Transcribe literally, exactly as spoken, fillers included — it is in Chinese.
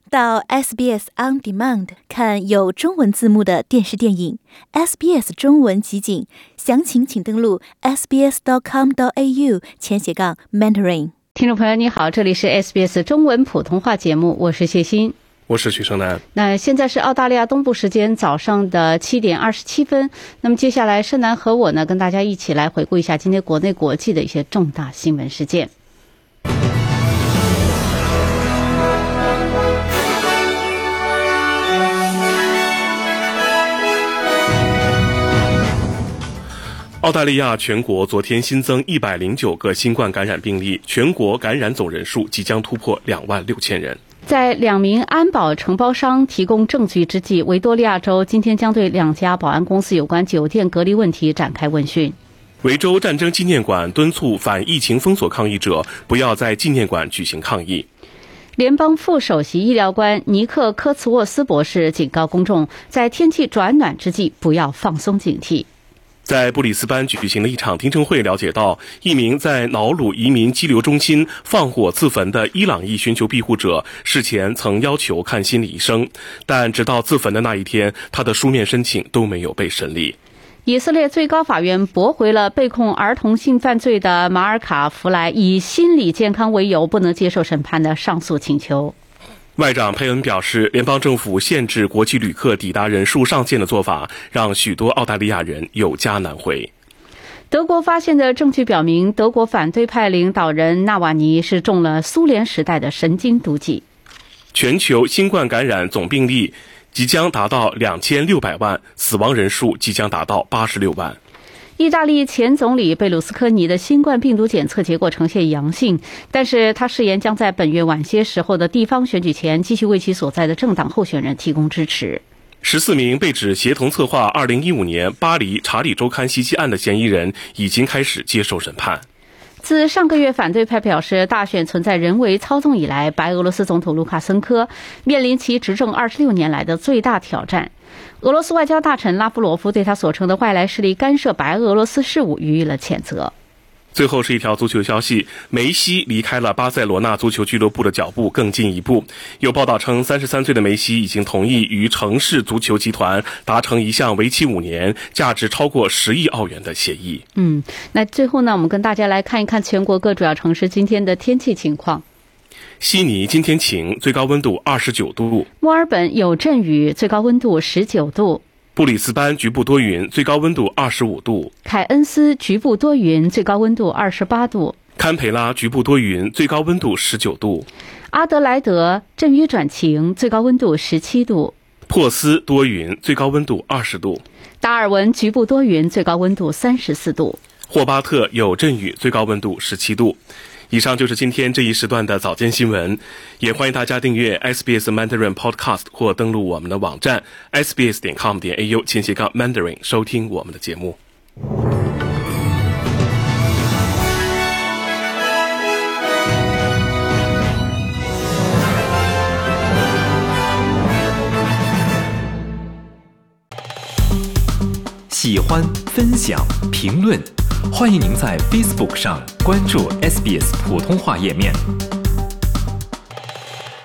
到 S B S On Demand 看有中文字幕的电视电影 S B S 中文集锦，详情请登录 s b s dot com dot a u 前斜杠 Mandarin。 听众朋友你好，这里是 S B S 中文普通话节目，我是谢欣， 我是许胜男。 那现在是澳大利亚东部时间早上的七点二十七分。那么接下来胜男和我呢，跟大家一起来回顾一下今天国内国际的一些重大新闻事件。 澳大利亚全国昨天新增一百零九个新冠感染病例，全国感染总人数即将突破两万六千人。 在两名安保承包商提供证据之际，维多利亚州今天将对两家保安公司有关酒店隔离问题展开问讯。 维州战争纪念馆敦促反疫情封锁抗议者不要在纪念馆举行抗议。 联邦副首席医疗官尼克·科茨沃斯博士警告公众，在天气转暖之际不要放松警惕。 在布里斯班举行的一场听证会了解到，一名在瑙鲁移民激流中心放火自焚的伊朗裔寻求庇护者事前曾要求看心理医生，但直到自焚的那一天，他的书面申请都没有被审理。 以色列最高法院驳回了被控儿童性犯罪的马尔卡弗莱以心理健康为由不能接受审判的上诉请求。 外长佩恩表示，联邦政府限制国际旅客抵达人数上限的做法，让许多澳大利亚人有家难回。 德国发现的证据表明，德国反对派领导人纳瓦尼是中了苏联时代的神经毒剂。 全球新冠感染总病例即将达到两千六百万，死亡人数即将达到八十六万。 意大利前总理贝鲁斯科尼的新冠病毒检测结果呈现阳性，但是他誓言将在本月晚些时候的地方选举前继续为其所在的政党候选人提供支持。 十四名被指协同策划二零一五年巴黎查理周刊袭击案的嫌疑人已经开始接受审判。 自上个月反对派表示大选存在人为操纵以来，白俄罗斯总统卢卡申科面临其执政二十六年来的最大挑战。俄罗斯外交大臣拉夫罗夫对他所称的外来势力干涉白俄罗斯事务予以了谴责。 最后是一条足球消息，梅西离开了巴塞罗那足球俱乐部的脚步更进一步。有报道称，三十三岁的梅西已经同意与城市足球集团达成一项为期五年、价值超过十亿澳元的协议。 嗯，那最后呢，我们跟大家来看一看全国各主要城市今天的天气情况。 悉尼今天晴，最高温度二十九度； 墨尔本有阵雨，最高温度十九度； 布里斯班局部多云，最高温度二十五度； 凯恩斯局部多云，最高温度二十八度； 堪培拉局部多云，最高温度十九度； 阿德莱德阵雨转晴，最高温度十七度； 珀斯多云，最高温度二十度； 达尔文局部多云，最高温度三十四度； 霍巴特有阵雨，最高温度十七度。以上就是今天这一时段的早间新闻，也欢迎大家订阅 S B S Mandarin Podcast 或登录我们的网站 s b s 点 com 点 a u 前斜杠 Mandarin 收听我们的节目。 喜欢、分享、评论，欢迎您在 Facebook 上关注 S B S 普通话页面。